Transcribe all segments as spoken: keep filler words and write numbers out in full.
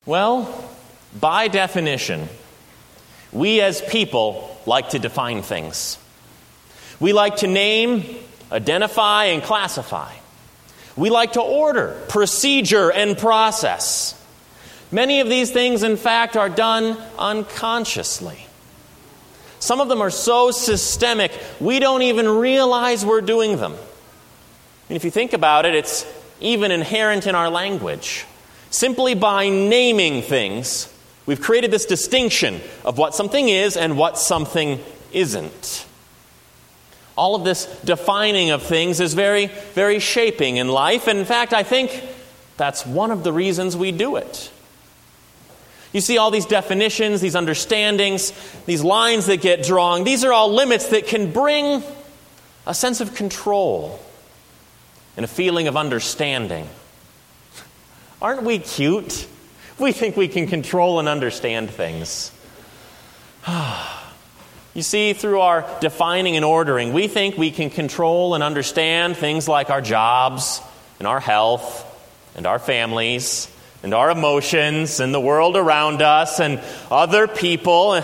Well, by definition, we as people like to define things. We like to name, identify, and classify. We like to order, procedure, and process. Many of these things, in fact, are done unconsciously. Some of them are so systemic, we don't even realize we're doing them. And if you think about it, it's even inherent in our language. Simply by naming things, we've created this distinction of what something is and what something isn't. All of this defining of things is very, very shaping in life. And in fact, I think that's one of the reasons we do it. You see all these definitions, these understandings, these lines that get drawn. These are all limits that can bring a sense of control and a feeling of understanding. Aren't we cute? We think we can control and understand things. You see, through our defining and ordering, we think we can control and understand things like our jobs and our health and our families and our emotions and the world around us and other people.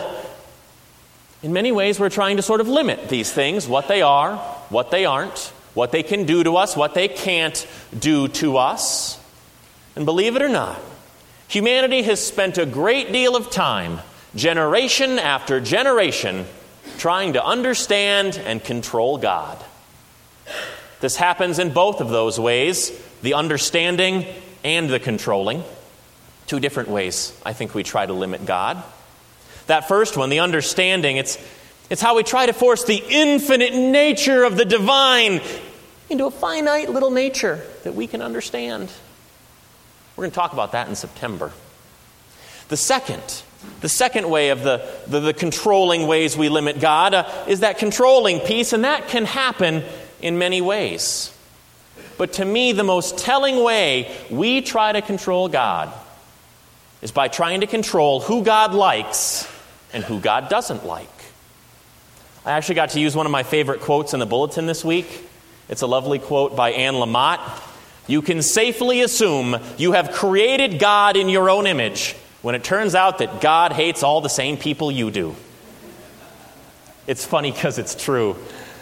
In many ways, we're trying to sort of limit these things, what they are, what they aren't, what they can do to us, what they can't do to us. And believe it or not, humanity has spent a great deal of time, generation after generation, trying to understand and control God. This happens in both of those ways, the understanding and the controlling. Two different ways I think we try to limit God. That first one, the understanding, it's, it's how we try to force the infinite nature of the divine into a finite little nature that we can understand. We're going to talk about that in September. The second, the second way of the, the, the controlling ways we limit God uh, is that controlling piece, and that can happen in many ways. But to me, the most telling way we try to control God is by trying to control who God likes and who God doesn't like. I actually got to use one of my favorite quotes in the bulletin this week. It's a lovely quote by Anne Lamott. You can safely assume you have created God in your own image when it turns out that God hates all the same people you do. It's funny because it's true.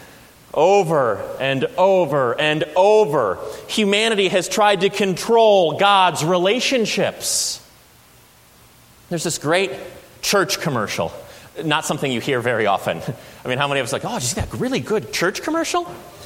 Over and over and over, humanity has tried to control God's relationships. There's this great church commercial. Not something you hear very often. I mean, how many of us are like, oh, did you see that really good church commercial?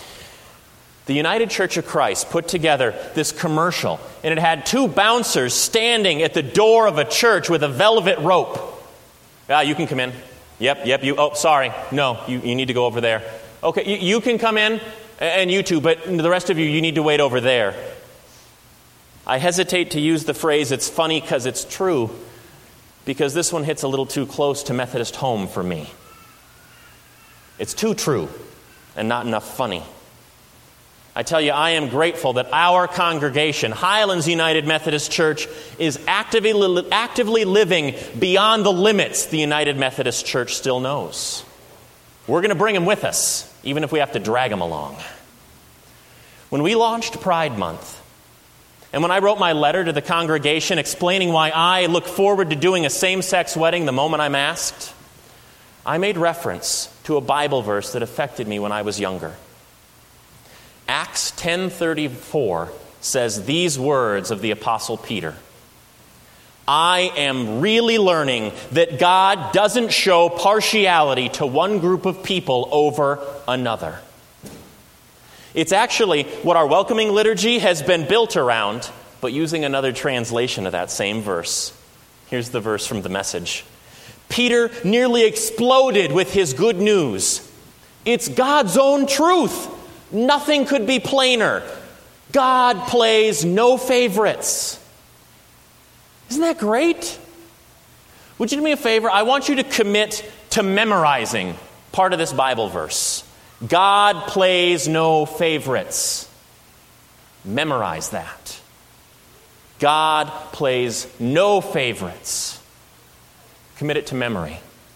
The United Church of Christ put together this commercial, and it had two bouncers standing at the door of a church with a velvet rope. Ah, you can come in. Yep, yep, you, oh, sorry. No, you, you need to go over there. Okay, you, you can come in, and you too, but the rest of you, you need to wait over there. I hesitate to use the phrase, it's funny because it's true, because this one hits a little too close to Methodist home for me. It's too true, and not enough funny. I tell you, I am grateful that our congregation, Highlands United Methodist Church, is actively, actively living beyond the limits the United Methodist Church still knows. We're going to bring them with us, even if we have to drag them along. When we launched Pride Month, and when I wrote my letter to the congregation explaining why I look forward to doing a same-sex wedding the moment I'm asked, I made reference to a Bible verse that affected me when I was younger. Acts ten thirty-four says these words of the Apostle Peter. I am really learning that God doesn't show partiality to one group of people over another. It's actually what our welcoming liturgy has been built around, but using another translation of that same verse. Here's the verse from the Message. Peter nearly exploded with his good news. It's God's own truth. Nothing could be plainer. God plays no favorites. Isn't that great? Would you do me a favor? I want you to commit to memorizing part of this Bible verse. God plays no favorites. Memorize that. God plays no favorites. Commit it to memory.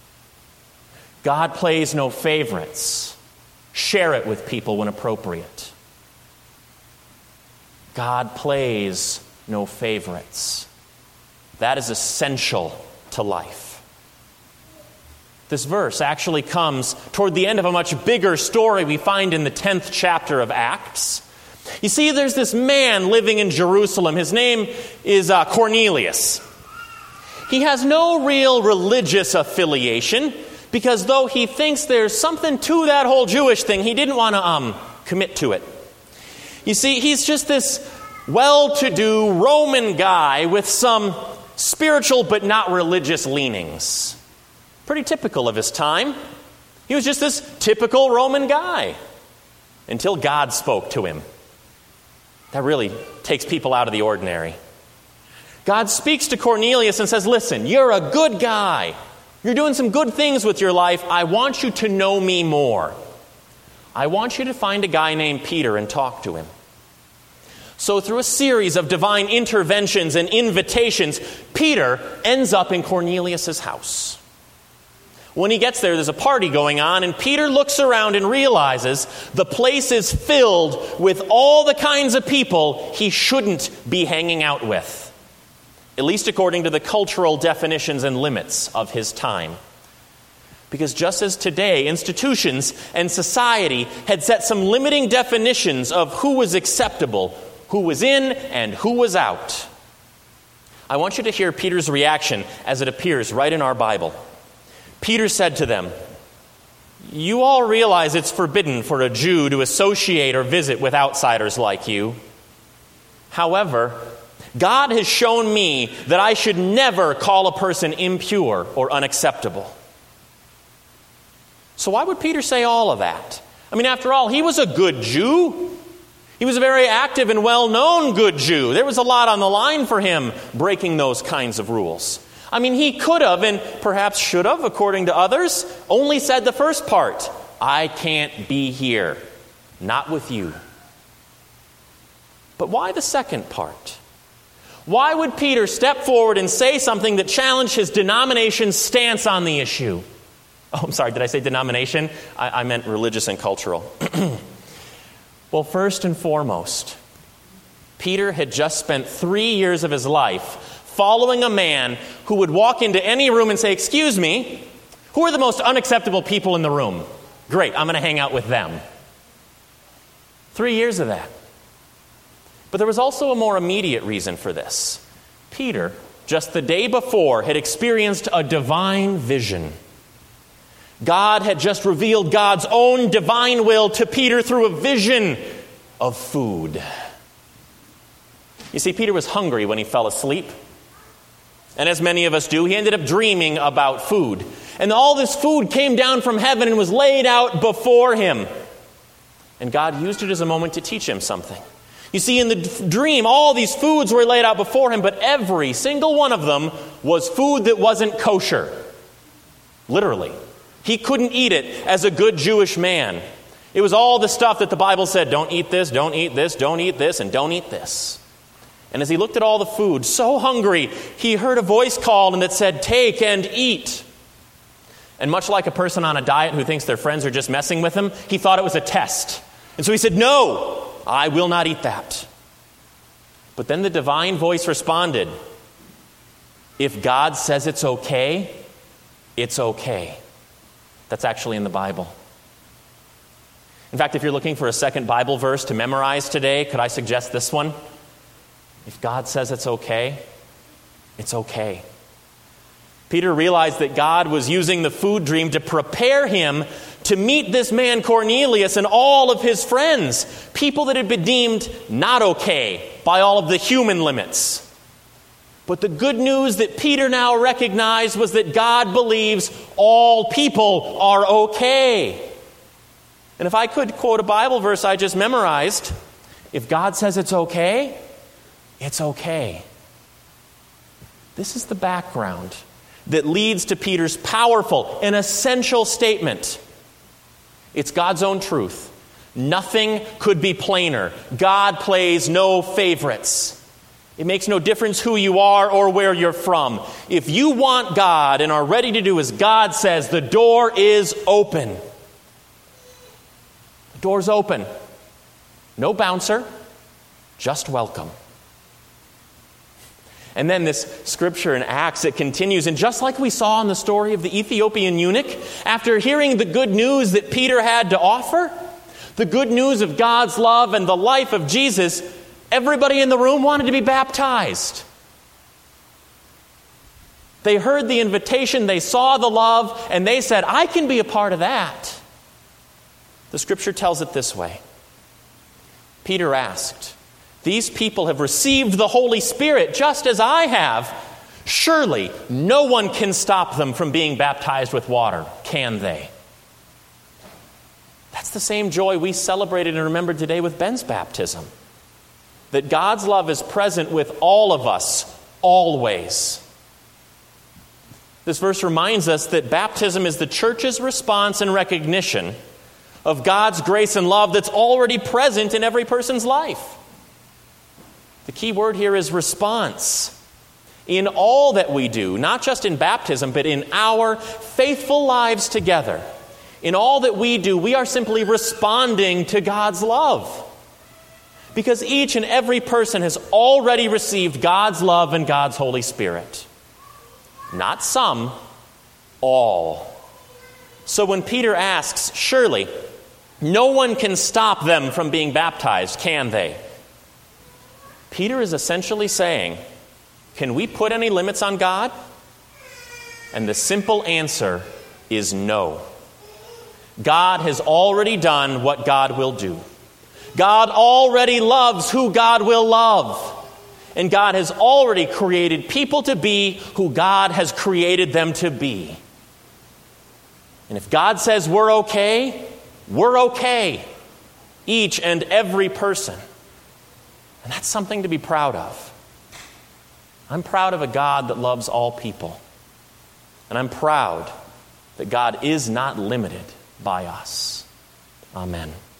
God plays no favorites. Share it with people when appropriate. God plays no favorites. That is essential to life. This verse actually comes toward the end of a much bigger story we find in the tenth chapter of Acts. You see, there's this man living in Jerusalem. His name is uh, Cornelius. He has no real religious affiliation because though he thinks there's something to that whole Jewish thing, he didn't want to um, commit to it. You see, he's just this well-to-do Roman guy with some spiritual but not religious leanings. Pretty typical of his time. He was just this typical Roman guy until God spoke to him. That really takes people out of the ordinary. God speaks to Cornelius and says, listen, you're a good guy. You're doing some good things with your life. I want you to know me more. I want you to find a guy named Peter and talk to him. So through a series of divine interventions and invitations, Peter ends up in Cornelius' house. When he gets there, there's a party going on, and Peter looks around and realizes the place is filled with all the kinds of people he shouldn't be hanging out with, at least according to the cultural definitions and limits of his time. Because just as today, institutions and society had set some limiting definitions of who was acceptable, who was in, and who was out, I want you to hear Peter's reaction as it appears right in our Bible. Peter said to them, you all realize it's forbidden for a Jew to associate or visit with outsiders like you. However, God has shown me that I should never call a person impure or unacceptable. So why would Peter say all of that? I mean, after all, he was a good Jew. He was a very active and well-known good Jew. There was a lot on the line for him breaking those kinds of rules. I mean, he could have, and perhaps should have, according to others, only said the first part, I can't be here, not with you. But why the second part? Why would Peter step forward and say something that challenged his denomination's stance on the issue? Oh, I'm sorry, did I say denomination? I, I meant religious and cultural. Well, first and foremost, Peter had just spent three years of his life following a man who would walk into any room and say, excuse me, who are the most unacceptable people in the room? Great, I'm going to hang out with them. Three years of that. But there was also a more immediate reason for this. Peter, just the day before, had experienced a divine vision. God had just revealed God's own divine will to Peter through a vision of food. You see, Peter was hungry when he fell asleep. And as many of us do, he ended up dreaming about food. And all this food came down from heaven and was laid out before him. And God used it as a moment to teach him something. You see, in the dream, all these foods were laid out before him, but every single one of them was food that wasn't kosher. Literally. He couldn't eat it as a good Jewish man. It was all the stuff that the Bible said, don't eat this, don't eat this, don't eat this, and don't eat this. And as he looked at all the food, so hungry, he heard a voice called and that said, take and eat. And much like a person on a diet who thinks their friends are just messing with him, he thought it was a test. And so he said, no, I will not eat that. But then the divine voice responded, if God says it's okay, it's okay. That's actually in the Bible. In fact, if you're looking for a second Bible verse to memorize today, could I suggest this one? If God says it's okay, it's okay. Peter realized that God was using the food dream to prepare him to meet this man Cornelius and all of his friends, people that had been deemed not okay by all of the human limits. But the good news that Peter now recognized was that God believes all people are okay. And if I could quote a Bible verse I just memorized, if God says it's okay, it's okay. This is the background that leads to Peter's powerful and essential statement. It's God's own truth. Nothing could be plainer. God plays no favorites. It makes no difference who you are or where you're from. If you want God and are ready to do as God says, the door is open. The door's open. No bouncer, just welcome. And then this scripture in Acts, it continues. And just like we saw in the story of the Ethiopian eunuch, after hearing the good news that Peter had to offer, the good news of God's love and the life of Jesus, everybody in the room wanted to be baptized. They heard the invitation, they saw the love, and they said, I can be a part of that. The scripture tells it this way. Peter asked, these people have received the Holy Spirit just as I have. Surely no one can stop them from being baptized with water, can they? That's the same joy we celebrated and remembered today with Ben's baptism. That God's love is present with all of us, always. This verse reminds us that baptism is the church's response and recognition of God's grace and love that's already present in every person's life. The key word here is response. In all that we do, not just in baptism, but in our faithful lives together, in all that we do, we are simply responding to God's love. Because each and every person has already received God's love and God's Holy Spirit. Not some, all. So when Peter asks, surely no one can stop them from being baptized, can they? Peter is essentially saying, can we put any limits on God? And the simple answer is no. God has already done what God will do. God already loves who God will love. And God has already created people to be who God has created them to be. And if God says we're okay, we're okay. Each and every person. And that's something to be proud of. I'm proud of a God that loves all people. And I'm proud that God is not limited by us. Amen.